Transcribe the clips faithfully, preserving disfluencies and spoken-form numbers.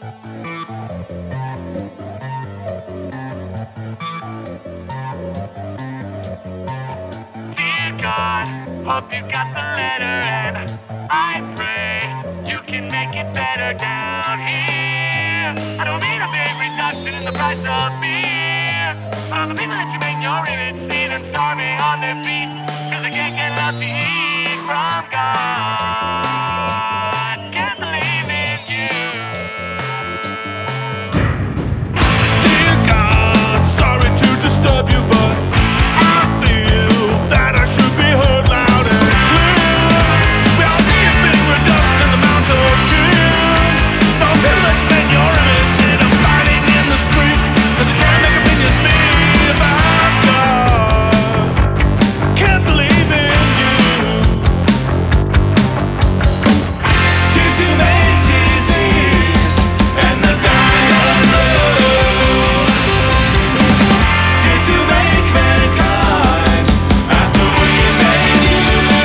Dear God, hope you got the letter, and I pray you can make it better down here. I don't need a big reduction in the price of beer. All the people that you make your image see them starving on their feet, cause they can't get enough to eat from God. Can't believe in you. Dear God, sorry to disturb you, but I feel that I should be heard loud and clear. We all need a big reduction in the amount of tears. No village men, your image, see them fighting in the street, cause they can't make opinions be about God. Can't believe in you. Did you make disease and the dying alone? Did you make mankind after we made you?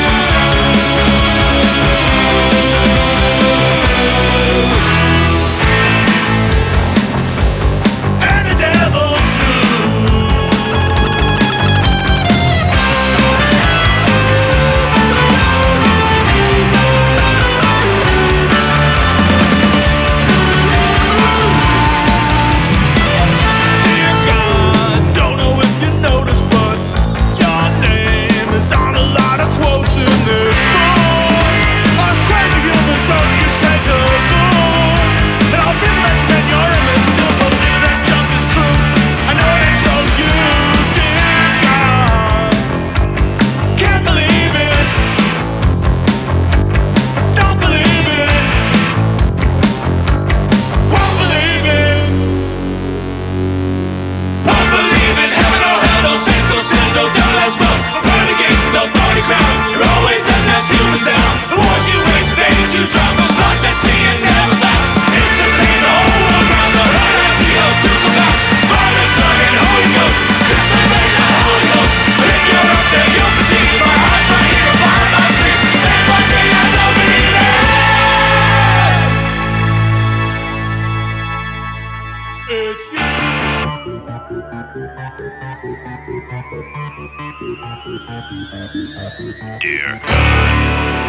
And the devil too. Dear God, don't know if you noticed, but your name is on a lot of quotes in this book. Us crazy humans wrote you straight to book. And all people that you met your image still believe that junk is true. I know it ain't so you, dear God. Can't believe it. Don't believe it. Won't believe it. Won't believe in heaven or hell, no saints, no sinners, no devil as well. No pearly gates, no thorny crown. You're always letting us humans down. The wars you wage, made you drown. Those lost at sea and never found. It's the same the whole world round. The hurt that sea hopes to come out. Father, Son, and Holy Ghost. Just like Rachel, Holy Ghost. But if you're up there, you'll perceive my heart's right here upon my sleep. That's one thing I don't believe in. It's you. Dear God.